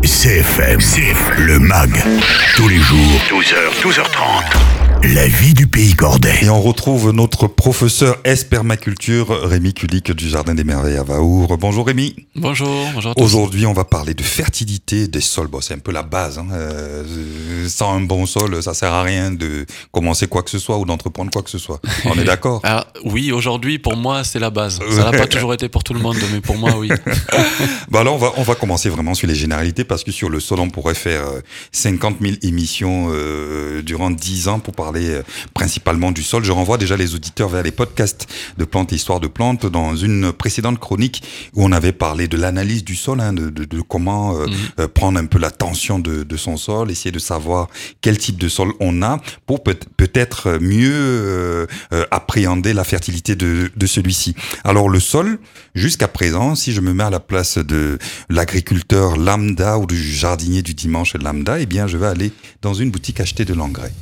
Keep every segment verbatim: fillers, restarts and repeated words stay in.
C F M, C F M, le M A G, tous les jours, douze heures, douze heures trente. La vie du pays cordais. Et on retrouve notre professeur S permaculture, Rémi Kulik du Jardin des Merveilles à Vaour. Bonjour Rémi. Bonjour, bonjour à tous. Aujourd'hui, on va parler de fertilité des sols. Bon, c'est un peu la base. Hein. Euh, sans un bon sol, ça sert à rien de commencer quoi que ce soit ou d'entreprendre quoi que ce soit. On est d'accord? Alors, oui, aujourd'hui, pour moi, c'est la base. Ça n'a pas toujours été pour tout le monde, mais pour moi, oui. Bah là, on va, on va commencer vraiment sur les généralités parce que sur le sol, on pourrait faire cinquante mille émissions euh, durant dix ans pour parler euh, principalement du sol. Je renvoie déjà les auditeurs vers les podcasts de Plantes et Histoire de Plantes dans une précédente chronique où on avait parlé de l'analyse du sol, hein, de, de, de comment euh, mmh. euh, prendre un peu la tension de, de son sol, essayer de savoir quel type de sol on a pour peut- peut-être mieux euh, euh, appréhender la fertilité de, de celui-ci. Alors le sol, jusqu'à présent, si je me mets à la place de l'agriculteur lambda ou du jardinier du dimanche lambda, eh bien je vais aller dans une boutique acheter de l'engrais.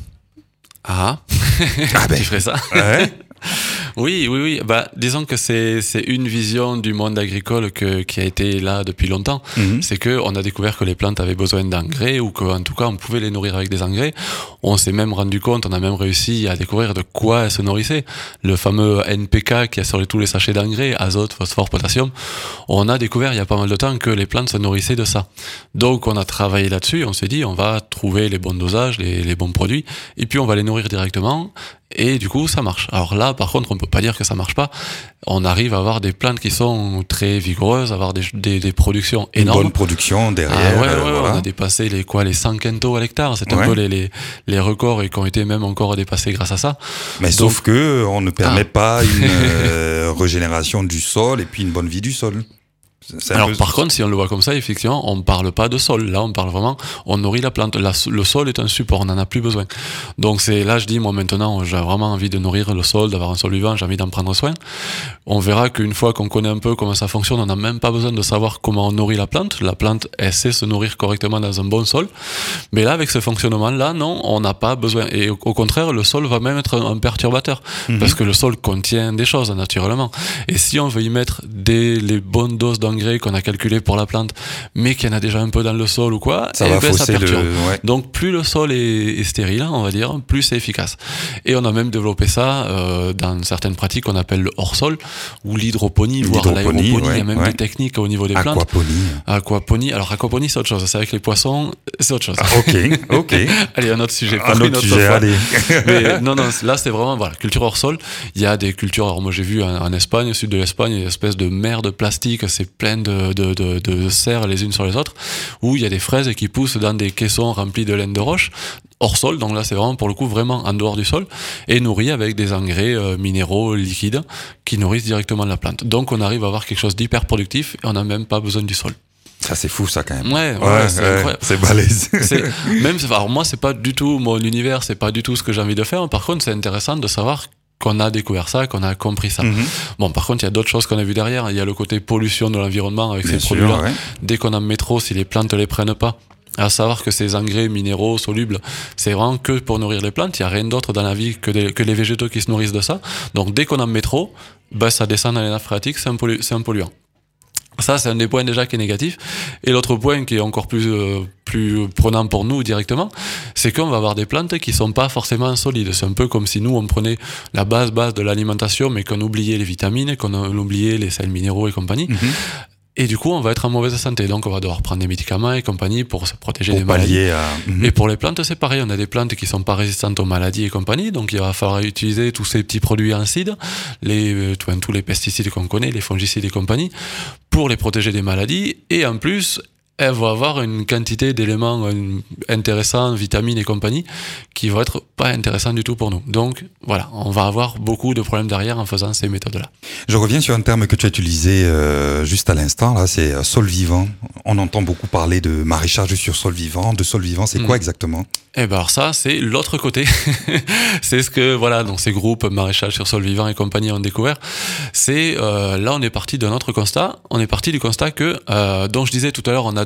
Ah, ah ben, tu ferais ça? Ouais. Oui, oui, oui. Bah, disons que c'est c'est une vision du monde agricole que qui a été là depuis longtemps. Mm-hmm. C'est que on a découvert que les plantes avaient besoin d'engrais ou qu'en tout cas on pouvait les nourrir avec des engrais. On s'est même rendu compte, on a même réussi à découvrir de quoi elles se nourrissaient. Le fameux N P K qui a sur tous les sachets d'engrais, azote, phosphore, potassium. On a découvert il y a pas mal de temps que les plantes se nourrissaient de ça. Donc on a travaillé là-dessus. On s'est dit on va trouver les bons dosages, les les bons produits, et puis on va les nourrir directement. Et du coup, ça marche. Alors là, par contre, on peut pas dire que ça marche pas. On arrive à avoir des plantes qui sont très vigoureuses, avoir des, des, des productions énormes. Une bonne production derrière. Ah ouais, ouais, euh, ouais, voilà. On a dépassé les quoi, les cent quintaux à l'hectare. C'est ouais. un peu les, les, les records et qui ont été même encore dépassés grâce à ça. Mais Donc, sauf que on ne permet ah. pas une euh, régénération du sol et puis une bonne vie du sol. Alors peu... par contre, si on le voit comme ça, effectivement, on parle pas de sol. Là, on parle vraiment, on nourrit la plante. La, le sol est un support, on n'en a plus besoin. Donc c'est là, je dis, moi maintenant, j'ai vraiment envie de nourrir le sol, d'avoir un sol vivant, j'ai envie d'en prendre soin. On verra qu'une fois qu'on connaît un peu comment ça fonctionne, on n'a même pas besoin de savoir comment on nourrit la plante. La plante, elle sait se nourrir correctement dans un bon sol. Mais là, avec ce fonctionnement-là, non, on n'a pas besoin. Et au, au contraire, le sol va même être un, un perturbateur. Mm-hmm. Parce que le sol contient des choses, naturellement. Et si on veut y mettre des, les bonnes doses d'engrais qu'on a calculé pour la plante, mais qu'il y en a déjà un peu dans le sol ou quoi, ça, et va ben ça perturbe. Le... Ouais. Donc plus le sol est, est stérile, on va dire, plus c'est efficace. Et on a même développé ça euh, dans certaines pratiques qu'on appelle le hors-sol ou l'hydroponie, voire l'aéroponie. Ouais, il y a même ouais. des techniques au niveau des plantes. Aquaponie. Aquaponie. Alors aquaponie, c'est autre chose. C'est avec les poissons, c'est autre chose. Ah, ok, ok. Allez, un autre sujet. Un autre sujet, fois. allez. Mais non, non, là c'est vraiment voilà, culture hors-sol. Il y a des cultures. Alors moi j'ai vu en, en Espagne, au sud de l'Espagne, il y a une espèce de mer de plastique. C'est plein de, de, de de serres les unes sur les autres, où il y a des fraises qui poussent dans des caissons remplis de laine de roche, hors sol, donc là c'est vraiment pour le coup vraiment en dehors du sol, et nourri avec des engrais euh, minéraux liquides qui nourrissent directement la plante. Donc on arrive à avoir quelque chose d'hyper productif, et on n'a même pas besoin du sol. Ça c'est fou ça quand même. Ouais, ouais, ouais c'est ouais, incroyable. C'est balèze. C'est, même, alors moi c'est pas du tout mon univers, c'est pas du tout ce que j'ai envie de faire. Par contre c'est intéressant de savoir qu'on a découvert ça, qu'on a compris ça. Mm-hmm. Bon, par contre, il y a d'autres choses qu'on a vues derrière. Il y a le côté pollution de l'environnement avec Bien ces sûr, produits-là. Ouais. Dès qu'on en met trop, si les plantes ne les prennent pas, à savoir que ces engrais minéraux solubles, c'est vraiment que pour nourrir les plantes. Il n'y a rien d'autre dans la vie que, des, que les végétaux qui se nourrissent de ça. Donc, dès qu'on en met trop, ben, ça descend dans les nappes phréatiques, c'est un, pollu- c'est un polluant. Ça, c'est un des points déjà qui est négatif. Et l'autre point qui est encore plus, euh, plus prenant pour nous directement, c'est qu'on va avoir des plantes qui sont pas forcément solides. C'est un peu comme si nous, on prenait la base, base de l'alimentation, mais qu'on oubliait les vitamines, qu'on oubliait les sels minéraux et compagnie. Mm-hmm. Et du coup, on va être en mauvaise santé. Donc, on va devoir prendre des médicaments et compagnie pour se protéger pour des maladies. À... Mm-hmm. Et pour les plantes, c'est pareil. On a des plantes qui sont pas résistantes aux maladies et compagnie. Donc, il va falloir utiliser tous ces petits produits acides, les, euh, tous les pesticides qu'on connaît, les fongicides et compagnie, pour les protéger des maladies. Et en plus, elle va avoir une quantité d'éléments intéressants, vitamines et compagnie, qui vont être pas intéressants du tout pour nous. Donc, voilà, on va avoir beaucoup de problèmes derrière en faisant ces méthodes-là. Je reviens sur un terme que tu as utilisé euh, juste à l'instant, là, c'est euh, sol vivant. On entend beaucoup parler de maraîchage sur sol vivant, de sol vivant, c'est mmh. quoi exactement ? Eh ben alors ça, c'est l'autre côté. C'est ce que, voilà, donc ces groupes maraîchage sur sol vivant et compagnie ont découvert. C'est, euh, là, on est parti d'un autre constat. On est parti du constat que, euh, dont je disais tout à l'heure, on a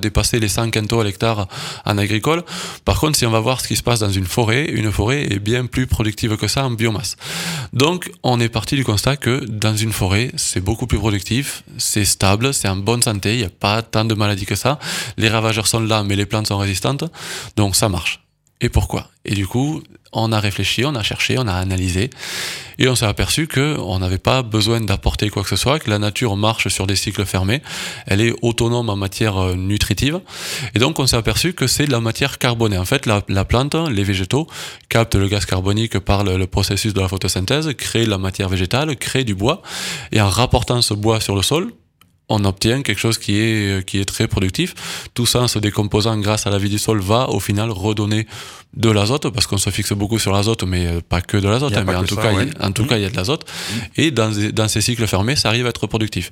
dépasser les cent quintaux à l'hectare en agricole. Par contre, si on va voir ce qui se passe dans une forêt, une forêt est bien plus productive que ça en biomasse. Donc, on est parti du constat que dans une forêt, c'est beaucoup plus productif, c'est stable, c'est en bonne santé, il n'y a pas tant de maladies que ça. Les ravageurs sont là, mais les plantes sont résistantes, donc ça marche. Et pourquoi ? Et du coup, on a réfléchi, on a cherché, on a analysé, et on s'est aperçu qu'on n'avait pas besoin d'apporter quoi que ce soit, que la nature marche sur des cycles fermés, elle est autonome en matière nutritive, et donc on s'est aperçu que c'est de la matière carbonée. En fait, la, la plante, les végétaux, captent le gaz carbonique par le, le processus de la photosynthèse, créent la matière végétale, créent du bois, et en rapportant ce bois sur le sol, on obtient quelque chose qui est, qui est très productif. Tout ça, en se décomposant grâce à la vie du sol, va au final redonner de l'azote, parce qu'on se fixe beaucoup sur l'azote, mais pas que de l'azote, hein, mais en tout, ça, cas, ouais. il, en tout mmh. cas, il y a de l'azote. Mmh. Et dans, dans ces cycles fermés, ça arrive à être productif.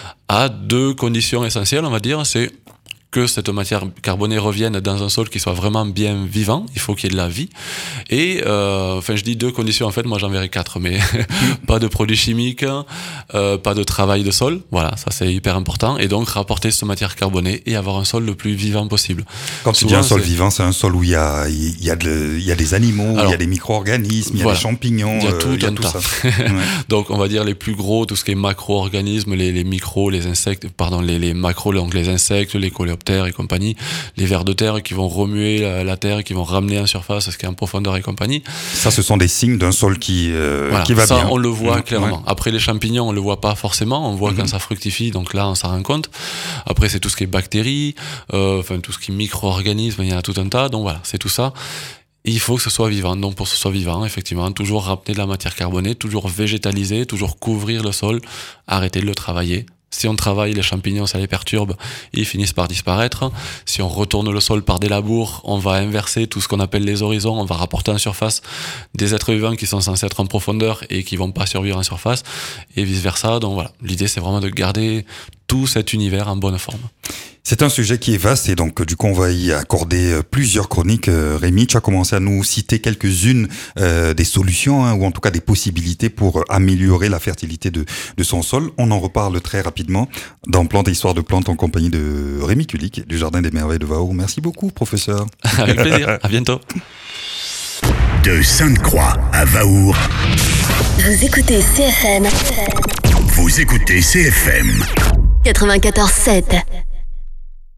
À deux conditions essentielles, on va dire, c'est que cette matière carbonée revienne dans un sol qui soit vraiment bien vivant, il faut qu'il y ait de la vie. Et, euh, enfin, je dis deux conditions, en fait, moi j'en verrais quatre, mais pas de produits chimiques, euh, pas de travail de sol, voilà, ça c'est hyper important. Et donc, rapporter cette matière carbonée et avoir un sol le plus vivant possible. Quand tu dis un sol c'est... vivant, c'est un sol où il y a, il y a, de, il y a des animaux, Alors, il y a des micro-organismes, il y a voilà, des champignons, il y a tout, euh, il y a tout ça. ouais. Donc, on va dire les plus gros, tout ce qui est macro-organismes, les, les micros, les insectes, pardon, les, les macros, donc les insectes, les coléoptères et compagnie, les vers de terre qui vont remuer la, la terre, qui vont ramener en surface ce qui est en profondeur et compagnie. Ça, ce sont des signes d'un sol qui, euh, voilà, qui va ça, bien. On le voit mmh, clairement. Ouais. Après, les champignons, on le voit pas forcément. On voit mmh. quand ça fructifie, donc là, on s'en rend compte. Après, c'est tout ce qui est bactéries, euh, enfin, tout ce qui est micro-organismes, il y en a tout un tas. Donc voilà, c'est tout ça. Et il faut que ce soit vivant. Donc pour que ce soit vivant, effectivement, toujours ramener de la matière carbonée, toujours végétaliser, toujours couvrir le sol, arrêter de le travailler. Si on travaille les champignons, ça les perturbe, ils finissent par disparaître. Si on retourne le sol par des labours, on va inverser tout ce qu'on appelle les horizons, on va rapporter en surface des êtres vivants qui sont censés être en profondeur et qui vont pas survivre en surface, et vice versa. Donc voilà, l'idée c'est vraiment de garder tout cet univers en bonne forme. C'est un sujet qui est vaste et donc du coup on va y accorder plusieurs chroniques. Rémi, tu as commencé à nous citer quelques-unes euh, des solutions hein, ou en tout cas des possibilités pour améliorer la fertilité de, de son sol. On en reparle très rapidement dans Plantes et Histoire de Plantes en compagnie de Rémi Kulik du Jardin des Merveilles de Vaour. Merci beaucoup, professeur. Avec plaisir, à bientôt. De Sainte-Croix à Vaour. Vous écoutez C F M. Vous écoutez C F M. quatre-vingt-quatorze sept.